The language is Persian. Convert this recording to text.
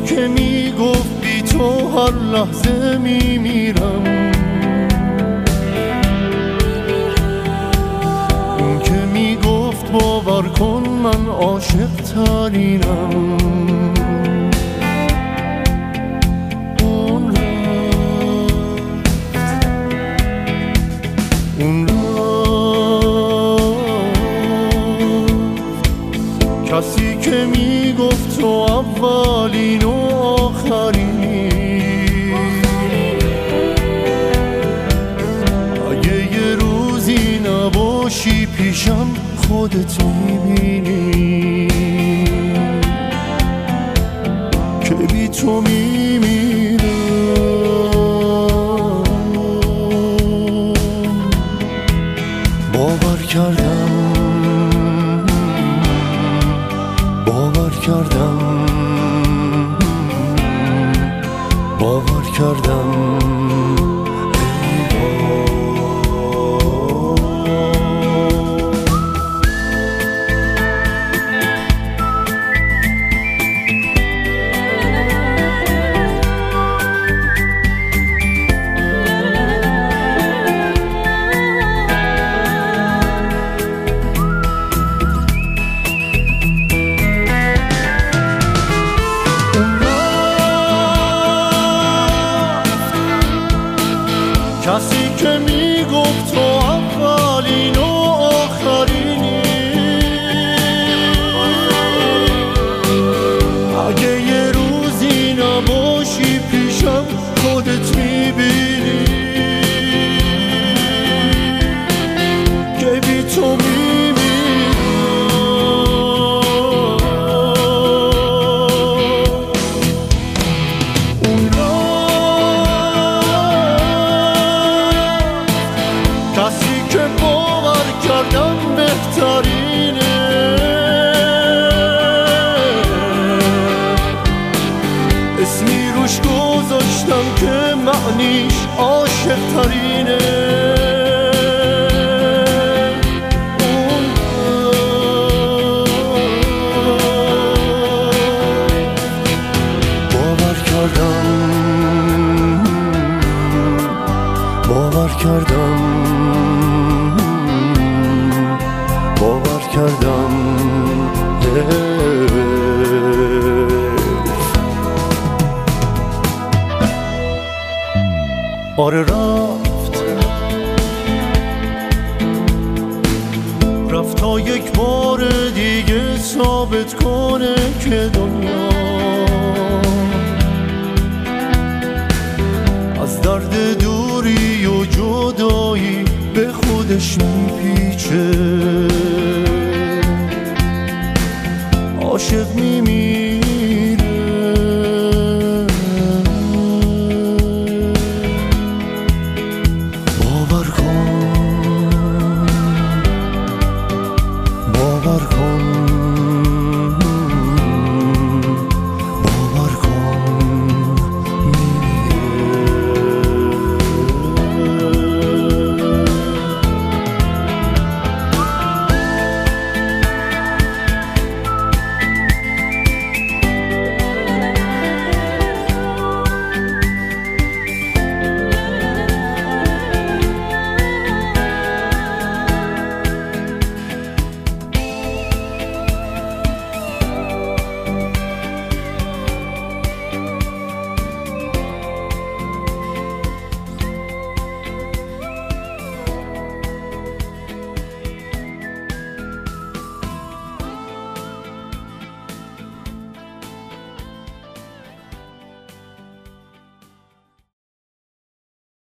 که میگفت بی تو هر لحظه میمیرم، اون که میگفت باور کن من عاشق ترینم. کسی که میگفت تو اولین و آخرینی، اگه یه روزی نباشی پیشم خودت میبینی که بی تو میمیرم. باور کردم باور کردم باور کردم کسی که میگفت تو اولین و آخرینی، اگه یه روزی نباشی پیشم خودت میبینی که بی تو میمیرم. کسی که باور کردم بهترینه، اسمی روش گذاشتم که معنیش عاشق ترینه. باور کردم باور کردم باور کردم آره رفت تا یک بار دیگه ثابت کنه که دنیا از درد دوری و جدایی به خودش میپیچه. عاشق میمیره